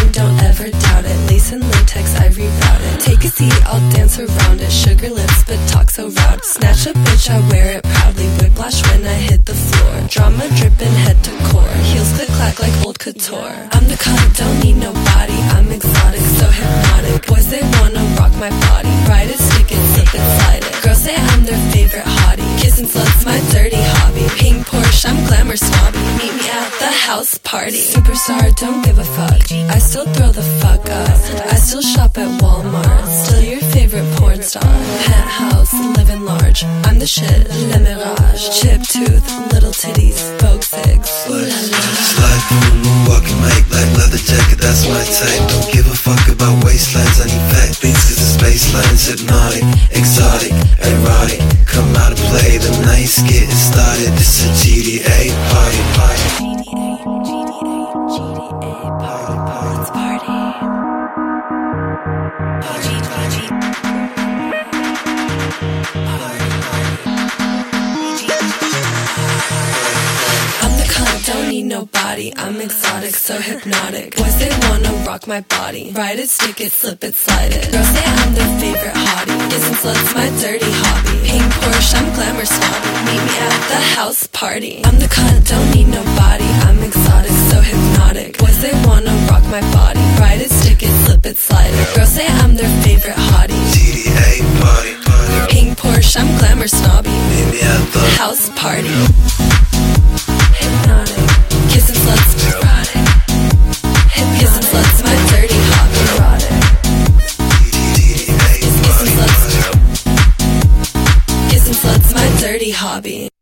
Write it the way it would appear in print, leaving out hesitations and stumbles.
thing, don't ever doubt it. Lace and latex, I reroute it. Take a seat, I'll dance around it. Sugar lips, but talk so loud. Snatch a bitch, I wear it proudly. Whiplash when I hit the floor. Drama dripping head to core. Heels click clack like old couture. I'm the kind, don't need nobody. I'm exotic, so hypnotic. Boys, they wanna rock my body. Ride it, stick it, slip it, slide it. Girls say I'm their favorite hottie. Kissing sluts, my dirty hobby. Pink Porsche, I'm glamour snobby. Meet me at the house party. Superstar, don't give a fuck. I still throw the fuck up. I still shop at Walmart. Still your favorite porn star. Penthouse, living large. I'm the shit, Le Mirage. Chip tooth, little titties, Vogue cigs. Ooh la la. Slide through, moonwalk and make black leather jacket, that's my type. Don't give a fuck about waistlines, I need fat beats cause the spaceline's hypnotic. Exotic, erotic, come out and play, the night's getting started. This is a GDA party. Don't need nobody, I'm exotic, so hypnotic. Boys, they wanna rock my body. Ride it, stick it, slip it, slide it. Girls say I'm their favorite hottie. Kissing sluts, my dirty hobby. Pink Porsche, I'm glamour snobby. Meet me at the house party. I'm the cunt, don't need nobody. I'm exotic, so hypnotic. Boys, they wanna rock my body. Ride it, stick it, slip it, slide it. Girls say I'm their favorite hottie. GDA party. Pink Porsche, I'm glamour snobby. Meet me at the house party. Hypnotic, kissing sluts, erotic. Kissing sluts, my dirty hobby. Erotic. Kissing sluts, my dirty hobby.